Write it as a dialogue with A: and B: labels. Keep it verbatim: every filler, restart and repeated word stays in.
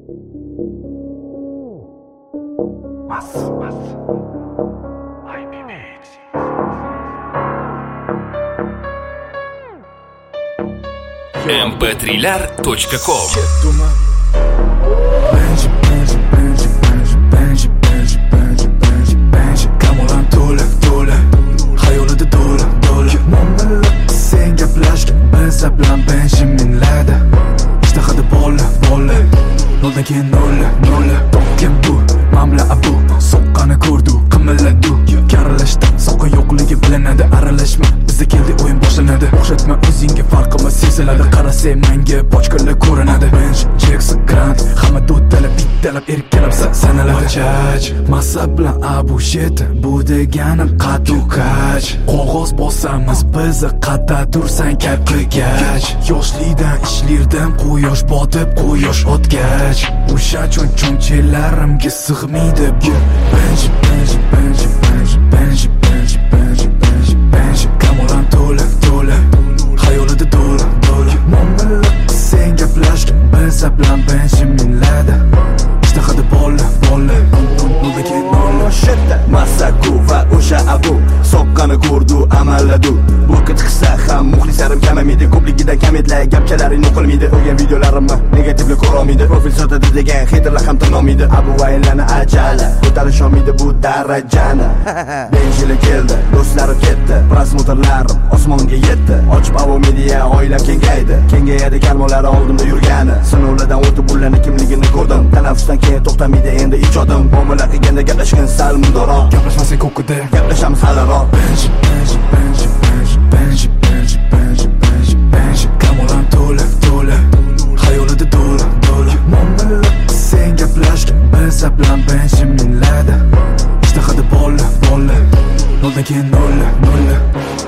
A: Mas, mas, I P Beats.
B: эм пэ три lar точка com
C: Benji, Benji, Benji, Benji, Benji, Benji, Benji, Benji, Benji Kamolan to'la, to'la Xayolida do'la, do'la Mo'minlik sen gaplashgin Biza bilan Benjaminlarda Ishtahada bola, bola Noldan keyin nolla, nolla Topgan bu, mamla abu Soqqani ko'rdu, qimilladu Karalashda, soqqa yo'qligi bilinadi Aralashma, bizda keldi o'yin boshlanadi O'xshatma o'zingga farqimiz seziladi Qarasang menga bochkalar ko'rinadi Benji, Jackson, Grant Hamma do'ddalab, bittalab, erkalab sanaladi Chach, masa bilan abu shit Bu degani qatu kach Qog'oz bosamiz bizni qadda tursang kap qilgach Yoshlikdan ishlirdim quyosh botib quyosh otgach O'sha cho'ncho'nchilarimga sig'maydi bu Benji, Benji, Benji, Benji, Benji, Benji, Benji, Benji, Benji Kamolan to'la, to'la Xayolida do'la, do'la Mo'minlik sen gaplashgin Biza bilan Benjaminlarda Ishtahada bola, bola Noldan keyin nolla
D: Masaku va o'sha abu Soqqani ko'rdu, amalladu Vaqt qilsa ham muxlislarim kamamaydi Ko'pligida kommentlar gapchalaring o'qilmaydi O'lgan videolarimni negativli ko'rolmaydi Profil sotadi degan haterlar ham tinolmaydi Abu vayinlarni ajali Ko'tarisholmaydi bu darajani Benjili keldi, do'stlarim ketdi Prosmotrlarim osmonga yetdi Ochib Avo Media oilam kengaydi Kengayadi kalmonlari oldimda yurgani Sinovlardan o'tib ularni kimligini ko'rdim Tanaffusdan keyin to'xtamaydi endi ijodim Muomala qilganda gaplashgan sal mundoqroq
C: Gaplashmasak ko'kida
D: Gaplashamiz haliroq
C: Benji, Benji, Benji, Benji, Benji, Benji, Benji, Benji, Benji Kamolan to'la, to'la Xayolida do'la, do'la Mo'minlik sen gaplashgin Biza bilan Benjaminlarda Ishtahada bola, bola Noldan keyin nolla, nolla